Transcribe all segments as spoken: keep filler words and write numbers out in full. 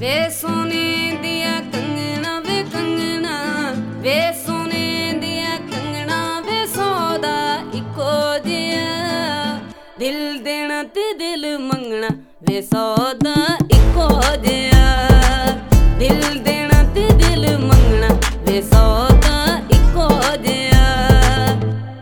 ਵੇ ਸੋਨੇ ਦੀਆਂ ਕੰਗਣਾ ਵੇ ਕੰਗਣਾ, ਵੇ ਸੋਨੇ ਦੀਆਂ ਕੰਗਣਾ, ਵੇ ਸੌਦਾ ਇੱਕੋ ਜਿਹਾ। ਦਿਲ ਦੇਣਾ ਤੇ ਦਿਲ ਮੰਗਣਾ, ਵੇ ਸੌਦਾ ਇੱਕੋ ਜਿਹਾ। ਦਿਲ ਦੇਣਾ ਤੇ ਦਿਲ ਮੰਗਣਾ, ਵੇ ਸੌਦਾ ਇੱਕੋ ਜਿਹਾ।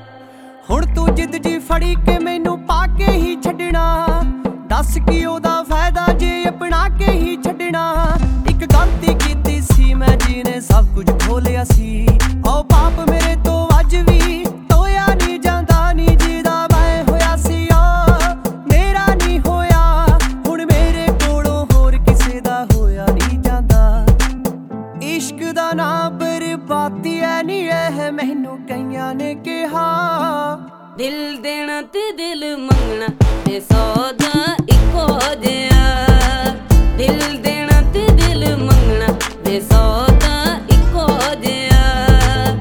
ਹੁਣ ਤੂੰ ਜਿੱਦ ਜੀ ਫੜੀ ਕੇ ਮੈਨੂੰ ਪਾ ਕੇ ਹੀ ਛੱਡਣਾ, ਦੱਸ ਕੀ ਉਹਦਾ ਫਾਇਦਾ ਜੇ ਆਪਣਾ ਕੇ ਹੀ ਛੱਡਣਾ। ਇੱਕ ਗਲਤੀ ਕੀਤੀ ਸੀ ਮੈਂ ਜਿਹਨੇ ਸਭ ਕੁਝ ਖੋਲਿਆ ਸੀ, ਉਹ ਪਾਪ ਮੇਰੇ ਤੋਂ ਅੱਜ ਵੀ ਧੋਇਆ ਨਹੀਂ ਜਾਂਦਾ। ਨੀ ਜਿਹਦਾ ਮੈਂ ਹੋਇਆ ਸੀ ਉਹ ਮੇਰਾ ਨਹੀਂ ਹੋਇਆ, ਹੁਣ ਮੇਰੇ ਕੋਲੋਂ ਹੋਰ ਕਿਸੇ ਦਾ ਹੋਇਆ ਨਹੀਂ ਜਾਂਦਾ। ਇਸ਼ਕ ਦਾ ਨਾਂ ਬਰਬਾਦੀ ਐ ਨੀ ਇਹ ਮੈਨੂੰ ਕਈਆਂ ਨੇ ਕਿਹਾ। ਦਿਲ ਦੇਣਾ ਤੇ ਦਿਲ ਮੰਗਣਾ, ਤੇ ਸੌਦਾ ਇੱਕੋ ਜਿਹਾ। ਦਿਲ ਦੇਣਾ ਤੇ ਦਿਲ ਮੰਗਣਾ, ਤੇ ਸੌਦਾ ਇੱਕੋ ਜਿਹਾ।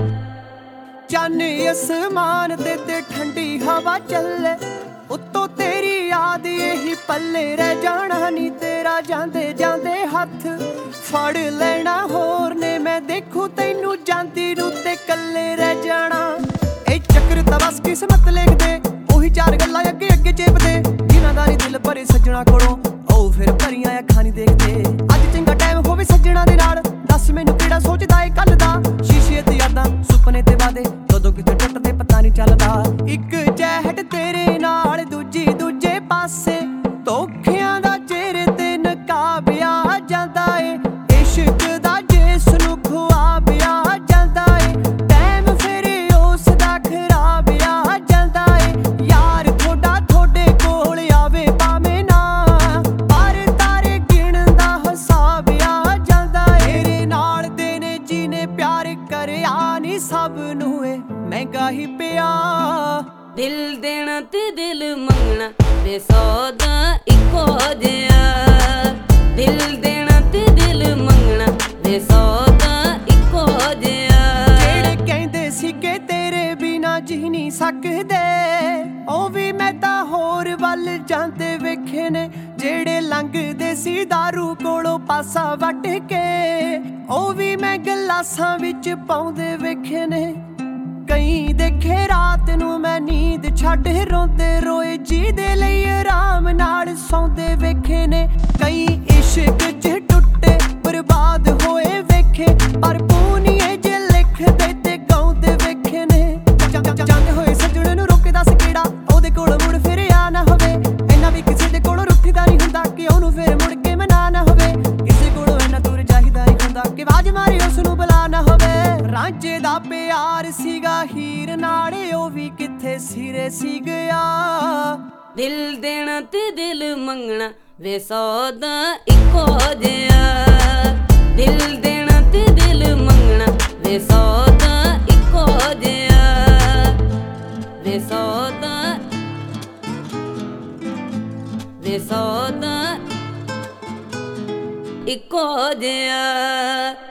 ਚੰਨ ਅਸਮਾਨ ਤੇ ਤੇ ਠੰਡੀ ਹਵਾ ਚੱਲੇ, ਉੱਤੋਂ ਤੇਰੀ ਯਾਦ ਇਹੀ ਪੱਲੇ ਰਹਿ ਜਾਣਾ। ਨੀ ਤੇਰਾ ਜਾਂਦੇ ਜਾਂਦੇ ਹੱਥ ਫੜ ਲੈਣਾ ਹੋਰ ਨੇ, ਮੈਂ ਦੇਖੂ ਤੈਨੂੰ ਜਾਂਦੀ ਨੂੰ ਤੇ ਕੱਲੇ ਰਹਿ ਜਾਣਾ। ਇਹ ਚੱਕਰ ਤਾਂ ਬਸ ਕਿਸਮਤ ਲਿਖਦੇ, ਉਹੀ ਚਾਰ ਗੱਲਾਂ ਅੱਗੇ ਅੱਗੇ ਚੇਪਦੇ, ਜਿਨ੍ਹਾਂ ਦਾ ਨੀ ਦਿਲ ਭਰੇ ਸੱਜਣਾ ਕੋਲੋਂ ਉਹ ਫਿਰ ਭਰੀਆਂ ਅੱਖਾਂ ਨੀ ਦੇਖਦੇ। ਅੱਜ ਚੰਗਾ ਟਾਈਮ ਹੋਵੇ ਸੱਜਣਾ ਦੇ ਨਾਲ, ਦੱਸ ਮੈਨੂੰ ਕਿਹੜਾ ਸੋਚਦਾ ਏ ਕੱਲ ਦਾ। ਸ਼ੀਸ਼ੇ ਤੇ ਯਾਦਾਂ ਸੁਪਨੇ ਤੇ ਵਾਦੇ, ਕਦੋਂ ਕਿਤੇ ਟੁੱਟਦੇ ਪਤਾ ਨੀ ਚੱਲਦਾ। ਇੱਕ ਜੈਹਟ ਤੇਰੇ ਨਾਲ, ਦੂਜੀ ਦੂਜੇ ਪਾਸੇ, ਧੋਖਿਆਂ ਦਾ ਚਿਹਰੇ ਤੇ ਨਕਾਬਿਆ ਜਾਂਦਾ ਏ। ਇਸ਼ਕ ਦਾ ਜਿਸ ਨੂੰ ਖੁਆਬਿਆ ਜਾਂਦਾ ਏ, ਟਾਈਮ ਫਿਰ ਉਸ ਦਾ ਖਰਾਬ ਆ ਜਾਂਦਾ ਏ। ਯਾਰ ਥੋੜਾ ਥੋੜੇ ਕੋਲ ਆਵੇ ਭਾਵੇਂ ਨਾ, ਪਰ ਤਾਰੇ ਗਿਣਦਾ ਹਿਸਾਬ ਆ ਜਾਂਦਾ ਏ। ਤੇਰੇ ਨਾਲ ਦੇ ਨੇ ਜਿਹਨੇ ਪਿਆਰ ਕਰਿਆ ਨੀ ਸਭ ਨੂੰ ਏ ਮਹਿੰਗਾ ਹੀ ਪਿਆ। ਦਿਲ ਦੇਣਾ ਤੇ ਦਿਲ ਮੰਗਣਾ, ਵੇ ਸੌਦਾ ਇੱਕੋ ਜਿਹਾ। ਦਿਲ ਦੇਣਾ ਤੇ ਦਿਲ ਮੰਗਣਾ, ਵੇ ਸੌਦਾ ਇੱਕੋ ਜਿਹਾ। ਜਿਹੜੇ ਕਹਿੰਦੇ ਸੀ ਕਿ ਤੇਰੇ ਬਿਨਾ ਜੀ ਨਹੀਂ ਸਕਦੇ, ਉਹ ਵੀ ਮੈਂ ਤਾਂ ਹੋਰ ਵੱਲ ਜਾਂਦੇ ਵੇਖੇ ਨੇ। ਜਿਹੜੇ ਲੰਘਦੇ ਸੀ ਦਾਰੂ ਕੋਲੋਂ ਪਾਸਾ ਵੱਟ ਕੇ, ਉਹ ਵੀ ਮੈਂ ਗਲਾਸਾਂ ਵਿੱਚ ਪਾਉਂਦੇ ਵੇਖੇ ਨੇ। ਕਈ ਦੇਖੇ ਰਾਤ ਨੂੰ ਮੈਂ ਨੀਂਦ ਛੱਡ ਰੋਂਦੇ ਰੋਏ, ਜਿਹਦੇ ਲਈ ਆਰਾਮ ਨਾਲ ਸੌਂਦੇ ਵੇਖੇ ਨੇ। ਕਈ ਇਸ਼ਕ 'ਚ ਟੁੱਟੇ ਬਰਬਾਦ ਹੋਏ ਵੇਖੇ, ਪਰ ਪੂਨੀਏ ਜੇ ਲਿਖਦੇ ਤੇ ਗਾਉਂਦੇ ਵੇਖੇ ਨੇ। ਜਾਂਦੇ ਹੋਏ ਸੱਜਣ ਨੂੰ ਰੋਕ ਦੱਸ ਕਿਹੜਾ ਉਹਦੇ ਕੋਲ ਮੁੜ ਫਿਰ ਆ ਨਾ ਹੋਵੇ। ਇੰਨਾ ਵੀ ਕਿਸੇ ਦੇ ਕੋਲੋਂ ਰੁੱਠਦਾ ਨਹੀਂ ਹੁੰਦਾ ਕਿ ਉਹਨੂੰ ਫਿਰ ਮੁੜ ਕੇ ਮਨਾ ਨਾ ਹੋਵੇ। ਕਿਸੇ ਕੋਲੋਂ ਇੰਨਾ ਦੂਰ ਚਾਹੀਦਾ ਨਹੀਂ ਹੁੰਦਾ ਕਿ ਆਵਾਜ਼ ਮਾਰੇ ਉਸ ਨੂੰ ਬੁਲਾ ਨਾ ਹੋਵੇ। ਰਾਂਝੇ ਦਾ ਪਿਆਰ ਸੀਗਾ ਹੀਰ ਨਾਲ, ਉਹ ਵੀ ਕਿੱਥੇ ਸਿਰੇ ਸੀ ਗਿਆ। ਦਿਲ ਦੇਣਾ ਤੇ ਦਿਲ ਮੰਗਣਾ, ਵੇ ਸੌਦਾ ਇੱਕੋ ਜਿਹਾ। ਦਿਲ ਦੇਣਾ ਤੇ ਦਿਲ ਮੰਗਣਾ, ਵੇ ਸੌਦਾ ਇੱਕੋ ਜਿਹਾ। ਵੇ ਸੌਦਾ, ਵੇ ਸੌਦਾ ਇੱਕੋ ਜਿਹਾ।